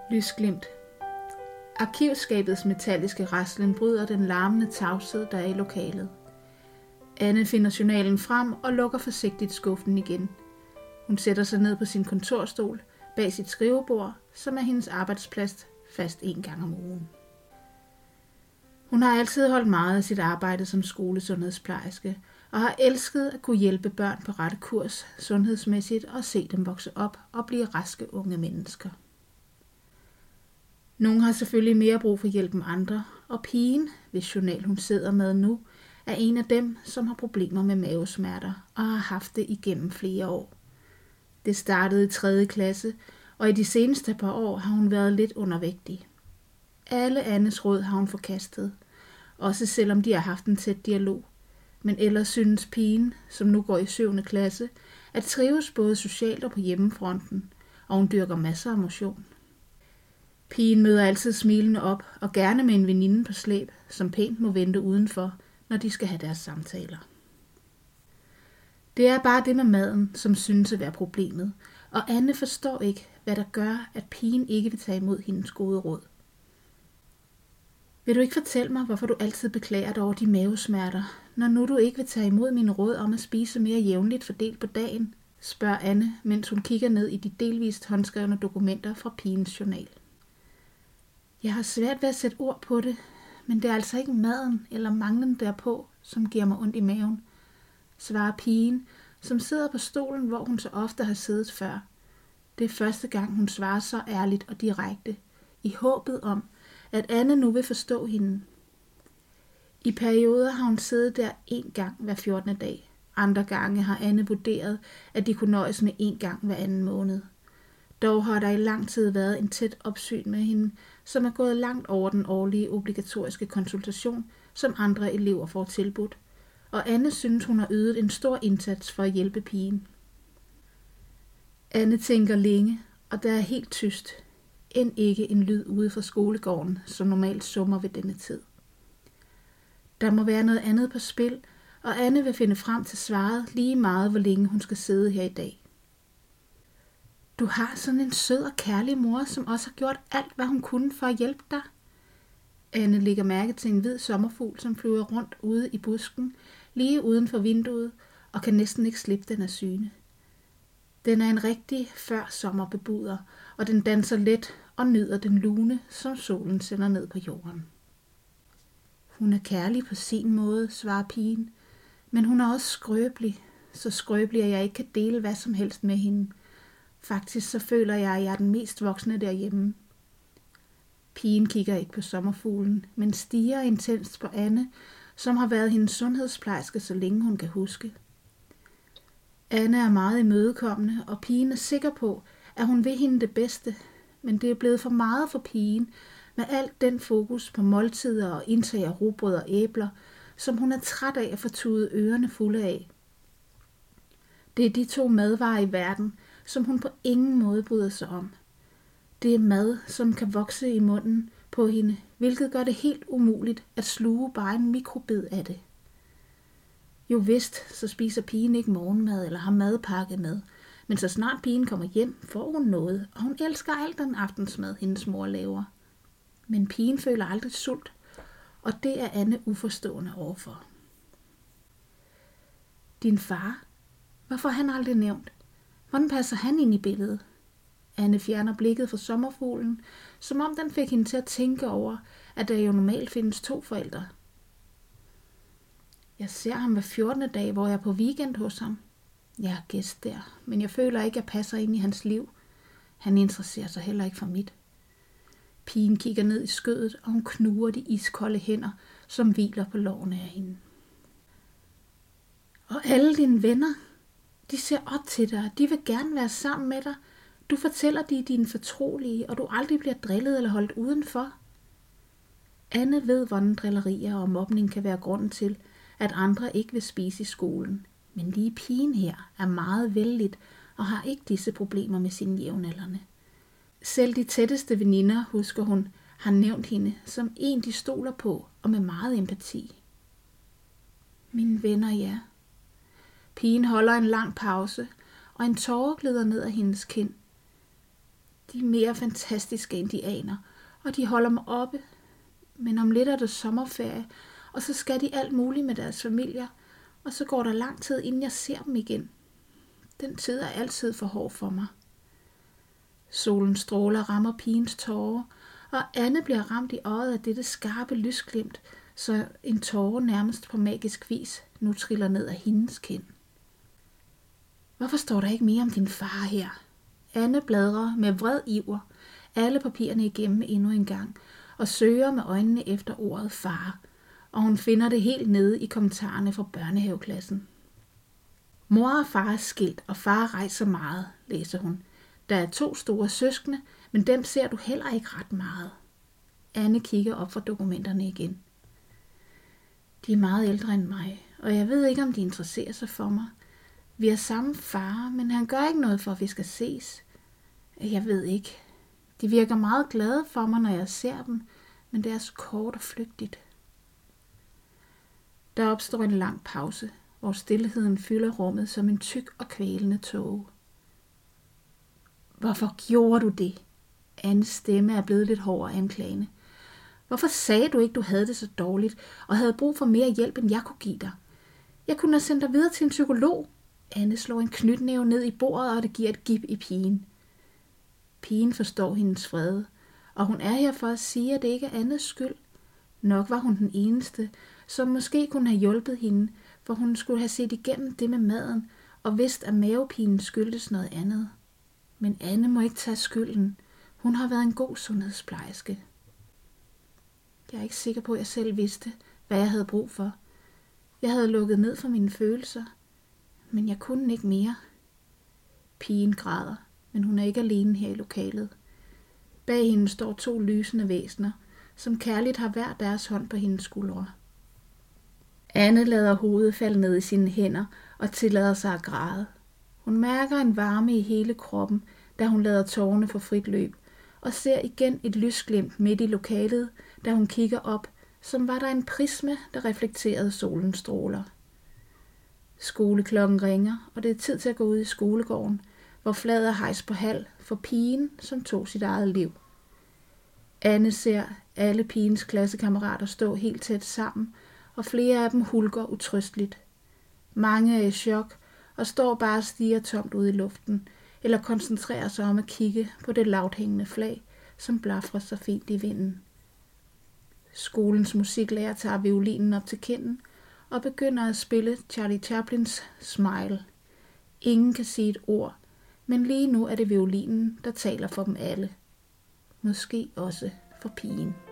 Lysglimt. Arkivskabets metalliske raslen bryder den larmende tavshed, der er i lokalet. Anne finder journalen frem og lukker forsigtigt skuffen igen. Hun sætter sig ned på sin kontorstol bag sit skrivebord, som er hendes arbejdsplads, fast 1 gang om ugen. Hun har altid holdt meget af sit arbejde som skolesundhedsplejerske og har elsket at kunne hjælpe børn på rette kurs sundhedsmæssigt og se dem vokse op og blive raske unge mennesker. Nogle har selvfølgelig mere brug for hjælp end andre, og pigen, hvis journal hun sidder med nu, er en af dem, som har problemer med mavesmerter og har haft det igennem flere år. Det startede i 3. klasse, og i de seneste par år har hun været lidt undervægtig. Alle Annes råd har hun forkastet, også selvom de har haft en tæt dialog. Men ellers synes pigen, som nu går i 7. klasse, at trives både socialt og på hjemmefronten, og hun dyrker masser af motion. Pigen møder altid smilende op, og gerne med en veninde på slæb, som pænt må vente udenfor, når de skal have deres samtaler. Det er bare det med maden, som synes at være problemet, og Anne forstår ikke, hvad der gør, at pigen ikke vil tage imod hendes gode råd. Vil du ikke fortælle mig, hvorfor du altid beklager dig over de mavesmerter, når nu du ikke vil tage imod mine råd om at spise mere jævnligt fordelt på dagen, spørger Anne, mens hun kigger ned i de delvist håndskrevne dokumenter fra pigens journal. Jeg har svært ved at sætte ord på det, men det er altså ikke maden eller manglen derpå, som giver mig ondt i maven, svarer pigen, som sidder på stolen, hvor hun så ofte har siddet før. Det er første gang, hun svarer så ærligt og direkte, i håbet om, at Anne nu vil forstå hende. I perioder har hun siddet der 1 gang hver 14. dag. Andre gange har Anne vurderet, at de kunne nøjes med 1 gang hver 2. måned. Dog har der i lang tid været en tæt opsyn med hende, som er gået langt over den årlige obligatoriske konsultation, som andre elever får tilbudt. Og Anne synes, hun har ydet en stor indsats for at hjælpe pigen. Anne tænker længe, og der er helt tyst. End ikke en lyd ude fra skolegården, som normalt summer ved denne tid. Der må være noget andet på spil, og Anne vil finde frem til svaret lige meget, hvor længe hun skal sidde her i dag. Du har sådan en sød og kærlig mor, som også har gjort alt, hvad hun kunne for at hjælpe dig. Anne lægger mærke til en hvid sommerfugl, som flyver rundt ude i busken, lige uden for vinduet, og kan næsten ikke slippe den af syne. Den er en rigtig før-sommerbebuder, og den danser let og nyder den lune, som solen sender ned på jorden. Hun er kærlig på sin måde, svarer pigen, men hun er også skrøbelig, så skrøbelig, at jeg ikke kan dele hvad som helst med hende. Faktisk så føler jeg, at jeg er den mest voksne derhjemme. Pigen kigger ikke på sommerfuglen, men stirrer intenst på Anne, som har været hendes sundhedsplejerske, så længe hun kan huske. Anne er meget imødekommende, og pigen er sikker på, at hun vil hende det bedste, men det er blevet for meget for pigen, med alt den fokus på måltider og indtag af rugbrød og æbler, som hun er træt af at få tudet ørerne fulde af. Det er de 2 madvarer i verden, som hun på ingen måde bryder sig om. Det er mad, som kan vokse i munden på hende, hvilket gør det helt umuligt at sluge bare en mikrobid af det. Jo vist, så spiser pigen ikke morgenmad eller har madpakke med, men så snart pigen kommer hjem, får hun noget, og hun elsker alt den aftensmad, hendes mor laver. Men pigen føler aldrig sult, og det er Anne uforstående overfor. Din far? Hvorfor er han aldrig nævnt? Hvordan passer han ind i billedet? Anne fjerner blikket fra sommerfuglen, som om den fik hende til at tænke over, at der jo normalt findes 2 forældre. Jeg ser ham hver 14. dag, hvor jeg er på weekend hos ham. Jeg er gæst der, men jeg føler ikke, at jeg passer ind i hans liv. Han interesserer sig heller ikke for mit. Pigen kigger ned i skødet, og hun knuger de iskolde hænder, som hviler på lårene af hende. Og alle dine venner, de ser op til dig, de vil gerne være sammen med dig. Du fortæller de dine fortrolige, og du aldrig bliver drillet eller holdt udenfor. Anne ved, hvordan drillerier og mobning kan være grunden til, at andre ikke vil spise i skolen. Men lige pigen her er meget vellidt og har ikke disse problemer med sine jævnaldrende. Selv de tætteste veninder, husker hun, har nævnt hende som en, de stoler på og med meget empati. Mine venner, ja. Pigen holder en lang pause, og en tåre glider ned ad hendes kind. De er mere fantastiske indianer, og de holder mig oppe. Men om lidt er det sommerferie, og så skal de alt muligt med deres familier, og så går der lang tid, inden jeg ser dem igen. Den tid er altid for hård for mig. Solens stråler rammer pigens tårer, og Anne bliver ramt i øjet af dette skarpe lysglimt, så en tåre nærmest på magisk vis nu triller ned af hendes kind. Hvorfor står der ikke mere om din far her? Anne bladrer med vred iver alle papirerne igennem endnu en gang og søger med øjnene efter ordet far, og hun finder det helt nede i kommentarerne fra børnehaveklassen. Mor og far er skilt, og far rejser meget, læser hun. Der er 2 store søskende, men dem ser du heller ikke ret meget. Anne kigger op fra dokumenterne igen. De er meget ældre end mig, og jeg ved ikke, om de interesserer sig for mig. Vi har samme far, men han gør ikke noget for, at vi skal ses. Jeg ved ikke. De virker meget glade for mig, når jeg ser dem, men det er så kort og flygtigt. Der opstår en lang pause, hvor stilheden fylder rummet som en tyk og kvælende tåge. Hvorfor gjorde du det? Annes stemme er blevet lidt hård og anklagende. Hvorfor sagde du ikke, du havde det så dårligt, og havde brug for mere hjælp, end jeg kunne give dig? Jeg kunne have sendt dig videre til en psykolog. Anne slår en knytnæve ned i bordet, og det giver et gib i pigen. Pigen forstår hendes vrede, og hun er her for at sige, at det ikke er Annes skyld. Nok var hun den eneste, som måske kunne have hjulpet hende, for hun skulle have set igennem det med maden, og vidst, at mavepinen skyldtes noget andet. Men Anne må ikke tage skylden. Hun har været en god sundhedsplejerske. Jeg er ikke sikker på, at jeg selv vidste, hvad jeg havde brug for. Jeg havde lukket ned for mine følelser, men jeg kunne ikke mere. Pigen græder, men hun er ikke alene her i lokalet. Bag hende står 2 lysende væsener, som kærligt har hver deres hånd på hendes skuldre. Anne lader hovedet falde ned i sine hænder og tillader sig at græde. Hun mærker en varme i hele kroppen, da hun lader tårerne få frit løb, og ser igen et lysglimt midt i lokalet, da hun kigger op, som var der en prisme, der reflekterede solens stråler. Skoleklokken ringer, og det er tid til at gå ud i skolegården, hvor flaget er hejst på halv for pigen, som tog sit eget liv. Anne ser alle pigens klassekammerater stå helt tæt sammen, og flere af dem hulker utrysteligt. Mange er i chok og står bare og stirrer tomt ud i luften, eller koncentrerer sig om at kigge på det lavthængende flag, som blafrer så fint i vinden. Skolens musiklærer tager violinen op til kinden og begynder at spille Charlie Chaplins Smile. Ingen kan sige et ord, men lige nu er det violinen, der taler for dem alle. Måske også for pigen.